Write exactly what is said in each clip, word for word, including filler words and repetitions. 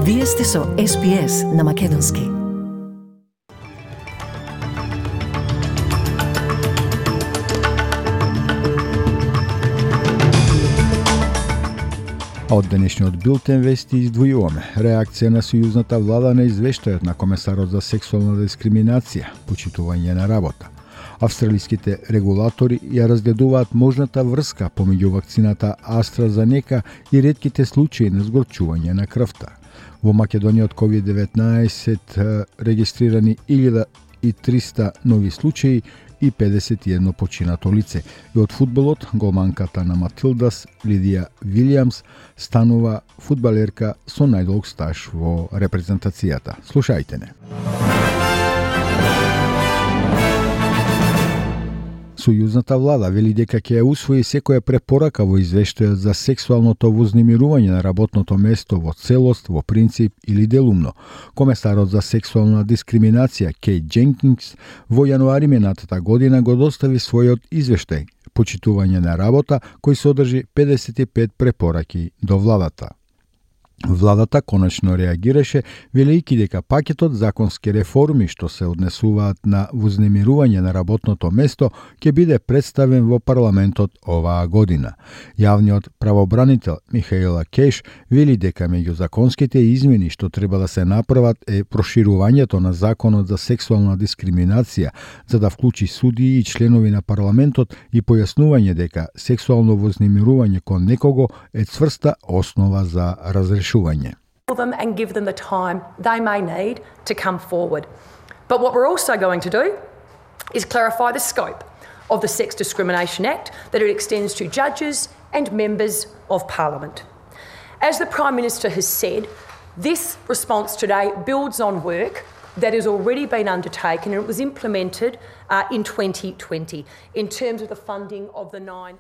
Вие сте со Ес Би Ес на Македонски. А од денешниот билтен вести издвојуваме реакција на сојузната влада на извештајот на комесарот за сексуална дискриминација, почитување на работа. Австралиските регулатори ја разгледуваат можната врска помеѓу вакцината AstraZeneca и ретките случаи на згорчување на крвта. Во Македонија од ковид деветнаесет регистрирани илјада и триста нови случаи и педесет и едно починато лице. И од фудбалот, голманката на Матилдас, Лидија Вилијамс, станува фудбалерка со најдолг стаж во репрезентацијата. Слушајте не. Сојузната влада вели дека ќе ја усвои секоја препорака во извештајот за сексуалното вознемирување на работното место во целост, во принцип или делумно. Комесарот за сексуална дискриминација Кейт Дженкинс во јануари минатата година го достави својот извештај почитување на работа, кој содржи педесет и пет препораки до владата. Владата конечно реагираше, велејќи дека пакетот законски реформи што се однесуваат на вознемирување на работното место ќе биде представен во парламентот оваа година. Јавниот правобранител Михаела Кеш вели дека меѓу законските измени што треба да се направат е проширувањето на законот за сексуална дискриминација за да вклучи судии и членови на парламентот и појаснување дека сексуално вознемирување кон некого е цврста основа за разрешување. Them and give them the time they may need to come forward. But what we're also going to do is clarify the scope of the Sex Discrimination Act, that it extends to judges and members of Parliament. As the Prime Minister has said, this response today builds on work that has already been undertaken and it was implemented uh, in twenty twenty in terms of the funding of the nine.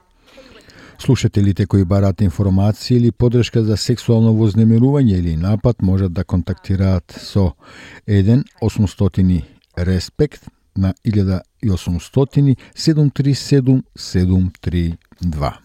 Слушателите кои бараат информации или подршка за сексуално вознемирување или напад можат да контактираат со еден осумстотини респект на илјада и осумстотини седум три седум седум три два.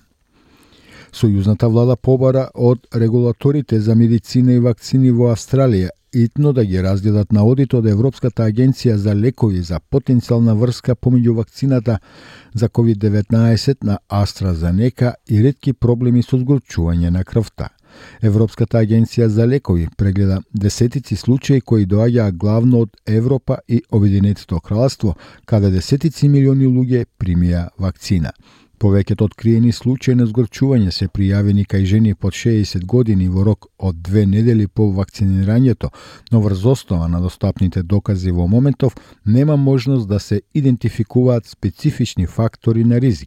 Сојузната влада побара од регулаторите за медицина и вакцини во Австралија итно да ги разгледат на одит од Европската агенција за лекови за потенцијална врска помеѓу вакцината за ковид деветнаесет на AstraZeneca и ретки проблеми со згорчување на крвта. Европската агенција за лекови прегледа десетици случаи кои доаѓаа главно од Европа и Обединетото кралство, каде десетици милиони луѓе примија вакцина. Повеќето откриени случаи на згорчување се пријавени кај жени под шеесет години во рок од две недели по вакцинирањето, но врз основа на достапните докази во моментов нема можност да се идентификуваат специфични фактори на ризик.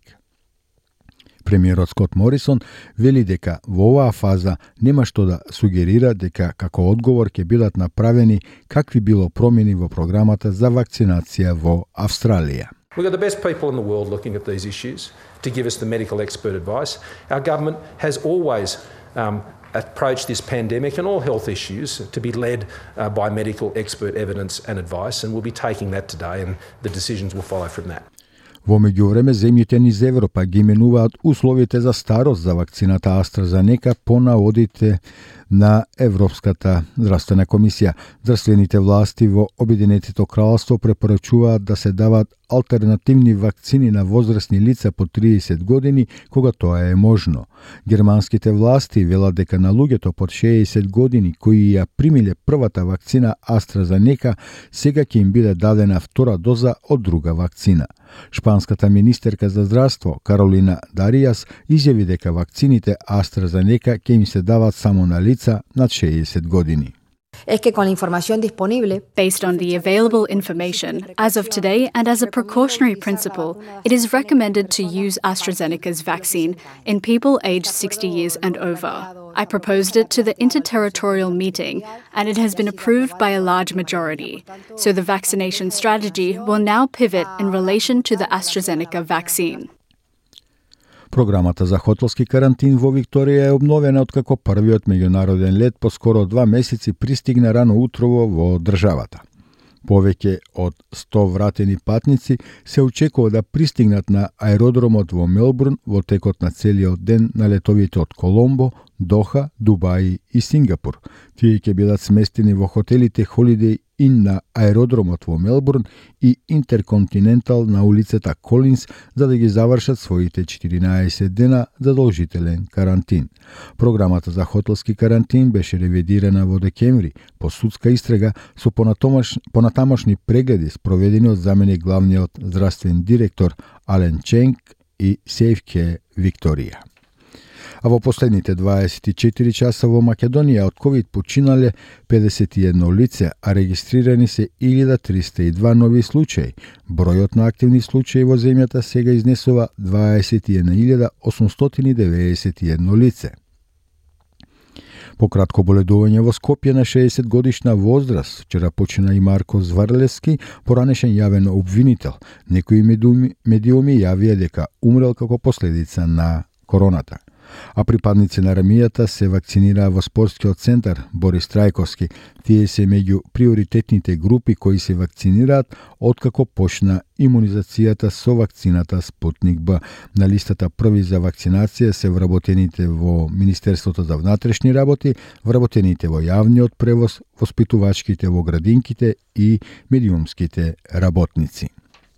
Премиерот Скот Морисон вели дека во оваа фаза нема што да сугерира дека како одговор ќе бидат направени какви било промени во програмата за вакцинација во Австралија. We've got the best people in the world looking at these issues to give us the medical expert advice. Our government has always um, approached this pandemic and all health issues to be led uh, by medical expert evidence and advice, and we'll be taking that today and the decisions will follow from that. Во меѓувреме, земјите низ Европа ги менуваат условите за старост за вакцината AstraZeneca по наодите на Европската здравствена комисија. Здравствените власти во Обединетото кралство препорачуваат да се дават алтернативни вакцини на возрастни лица по триесет години, кога тоа е можно. Германските власти велат дека на луѓето под шеесет години кои ја примиле првата вакцина AstraZeneca, сега ќе им биде дадена втора доза од друга вакцина. Шпанската министерка за здравство Каролина Даријас изјави дека вакцините AstraZeneca ќе им се дават само на лица над шеесет години. Es que con la información disponible, based on the available information, as of today and as a precautionary principle, it is recommended to use AstraZeneca's vaccine in people aged sixty years and over. I proposed it to the interterritorial meeting and it has been approved by a large majority. So the vaccination strategy will now pivot in relation to the AstraZeneca vaccine. Програмата за хотелски карантин во Викторија е обновена откако првиот меѓународен лет по скоро два месеци пристигна рано утрово во државата. Повеќе од сто вратени патници се очекува да пристигнат на аеродромот во Мелбурн во текот на целиот ден на летовите од Коломбо, Доха, Дубаи и Сингапур. Тие ќе бидат сместени во хотелите Holiday Inn на аеродромот во Мелбурн и Интерконтинентал на улицата Колинс за да ги завршат своите четиринаесет дена задолжителен карантин. Програмата за хотелски карантин беше ревидирана во декември по судска истрага со понатамошни прегледи спроведени од заменик главниот здравствен директор Ален Ченг и SafeCare Викторија. А во последните дваесет и четири часа во Македонија од ковид починале педесет и едно лице, а регистрирани се илјада триста и два нови случаи. Бројот на активни случаи во земјата сега изнесува дваесет и една илјада осумстотини деветдесет и едно лице. По кратко боледување во Скопје на шеесет годишна возраст, вчера почина и Марко Зварлевски, поранешен јавен обвинител. Некои медиуми, медиуми јавија дека умрел како последица на короната. А припадници на армијата се вакцинираа во спортскиот центар Борис Трајковски. Тие се меѓу приоритетните групи кои се вакцинираат откако почна имунизацијата со вакцината Спутник Б. На листата први за вакцинација се вработените во Министерството за внатрешни работи, вработените во јавниот превоз, воспитувачките во градинките и медиумските работници.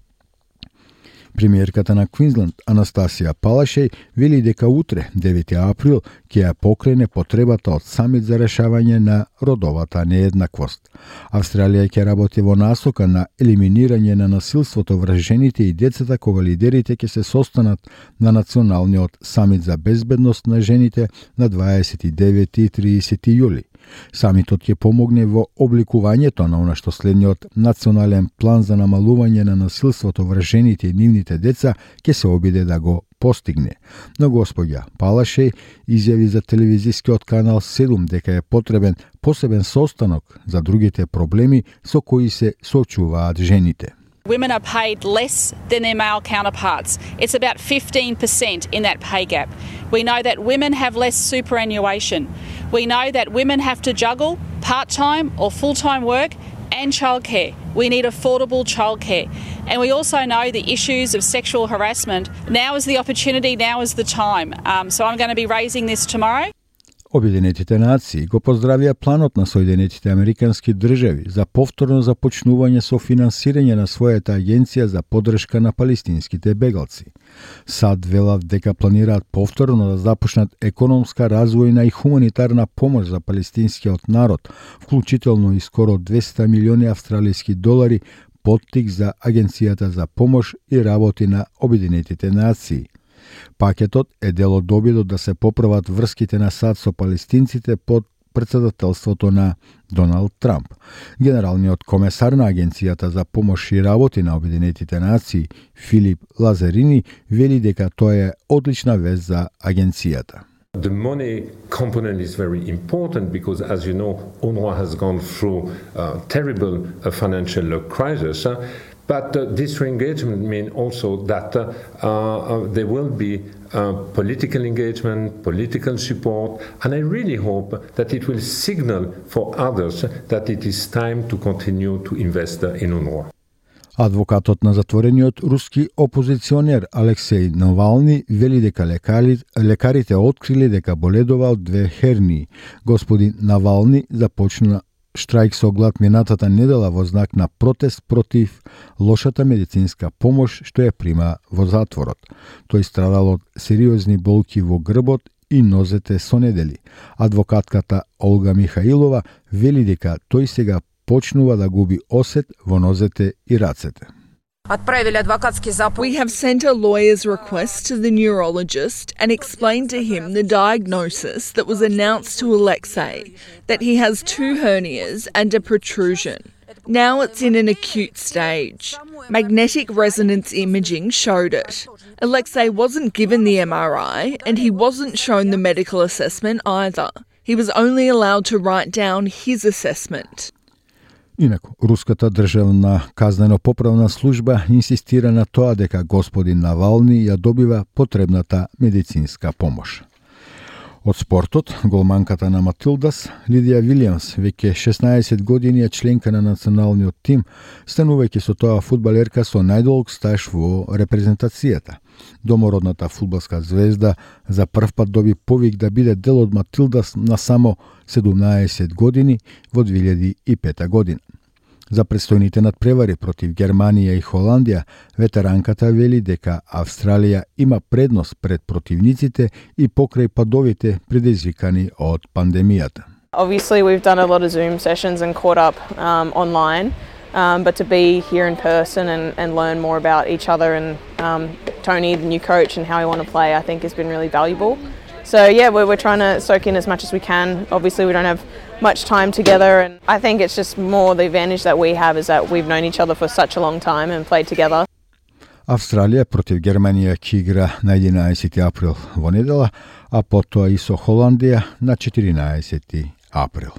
Премиерката на Квинсленд Анастасија Палашеј вели дека утре, девети април, ќе ја покрене потребата од самит за решавање на родовата нееднаквост. Австралија ќе работи во насока на елиминирање на насилството врз жените и децата кога лидерите ќе се состанат на националниот самит за безбедност на жените на дваесет и девети и тридесети јули. Самитот ќе помогне во обликувањето на она што следниот национален план за намалување на насилството врз жените и нивните деца ќе се обиде да го постигне. Но господја Палашеј изјави за телевизискиот канал седум дека е потребен посебен состанок за другите проблеми со кои се соочуваат жените. Women are paid less than their male counterparts. It's about fifteen percent in that pay gap. We know that women have less superannuation. We know that women have to juggle part-time or full-time work and childcare. We need affordable childcare. And we also know the issues of sexual harassment. Now is the opportunity, now is the time. Um, so I'm going to be raising this tomorrow. Обединетите нации го поздравија планот на Соединетите Американски држави за повторно започнување со финансирање на својата агенција за поддршка на палестинските бегалци. САД велат дека планираат повторно да започнат економска, развојна и хуманитарна помош за палестинскиот народ, вклучително и скоро двесте милиони австралиски долари поттик за агенцијата за помош и работи на Обединетите нации. Пакетот е дел од обидот да се поправат врските на САД со палестинците под председателството на Доналд Трамп. Генералниот комесар на Агенцијата за помош и работи на Обединетите нации Филип Лазарини вели дека тоа е одлична вест за агенцијата. The money component is very important because, as you know, UNRWA has gone through a terrible uh, financial uh, crisis. Uh, but uh, this re-engagement means also that uh, uh, there will be uh, political engagement, political support, and I really hope that it will signal for others that it is time to continue to invest uh, in UNRWA. Адвокатот на затворениот руски опозиционер Алексеј Навални вели дека лекари, лекарите открили дека боледува од две хернии. Господин Навални започна штрајк со глад минатата недела во знак на протест против лошата медицинска помош што ја прима во затворот. Тој страдал од сериозни болки во грбот и нозете со недели. Адвокатката Олга Михаилова вели дека тој сега почнува да губи осет во нозете и рацете. We have sent a lawyer's request to the neurologist and explained to him the diagnosis that was announced to Alexei, that he has two hernias and a protrusion. Now it's in an acute stage. Magnetic resonance imaging showed it. Alexei wasn't given the M R I and he wasn't shown the medical assessment either. He was only allowed to write down his assessment. Инаку, руската државна казнено-поправна служба инсистира на тоа дека господин Навални ја добива потребната медицинска помош. Од спортот, голманката на Матилдас, Лидија Вилијамс, веќе шеснаесет години е членка на националниот тим, станувајќи со тоа фудбалерка со најдолг стаж во репрезентацијата. Домородната фудбалска звезда за прв пат доби повик да биде дел од Матилдас на само седумнаесет години во две илјади и пета година. За предстојните надпревари против Германија и Холандија, ветеранката вели дека Австралија има предност пред противниците и покрај падовите предизвикани од пандемијата. Obviously we've done a lot of Zoom sessions and caught up um, online, um, but to be here in person and, and learn more about each other and um, Tony, the new coach, and how we want to play, I think has been really valuable. So yeah, we're, we're trying to soak in as much as we can. Obviously we don't have much time together, and I think it's just more the advantage that we have is that we've known each other for such a long time and played together. Австралија против Германија ќе игра на единаесети април во недела, а потоа и со Холандија на четиринаесети април.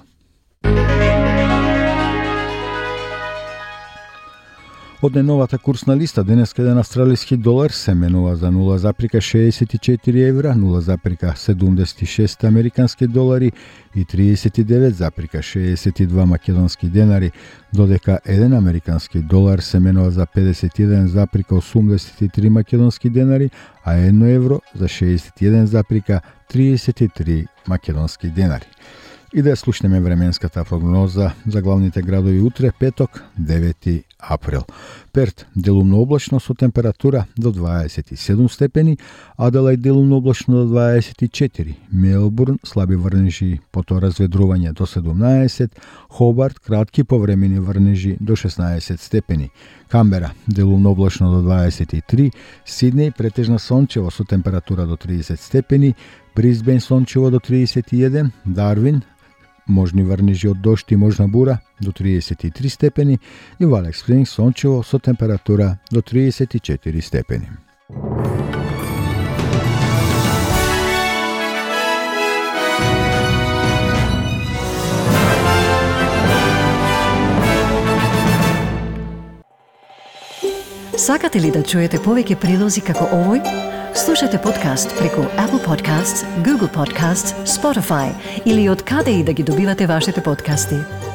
Од најновата курсна листа, денеска еден австралиски долар се менува за нула запирка шеесет и четири евра, нула запирка седумдесет и шест американски долари и триесет и девет запирка шеесет и два македонски денари, додека еден американски долар се менува за педесет и еден запирка осумдесет и три македонски денари, а едно евро за шеесет и еден запирка триесет и три македонски денари. И да слушнеме временската прогноза за главните градови утре, петок, девети април. Перт, делумно облачно со температура до дваесет и седум степени, Аделаид делумно облачно до дваесет и четири, Мелбурн, слаби врнежи, потоа разведрување до седумнаесет, Хобарт, кратки повремени врнежи до шеснаесет степени, Камбера, делумно облачно до дваесет и три, Сиднеј, претежна сончево со температура до тридесет степени, Брисбен сончево до тридесет и еден, Дарвин, можни врнежи од дожд и можна бура до тридесет и три степени и во Алекс Спрингс сончево со температура до тридесет и четири степени. Сакате ли да чуете повеќе прилози како овој? Слушате подкаст преку Apple Podcasts, Google Podcasts, Spotify или од каде и да ги добивате вашите подкасти.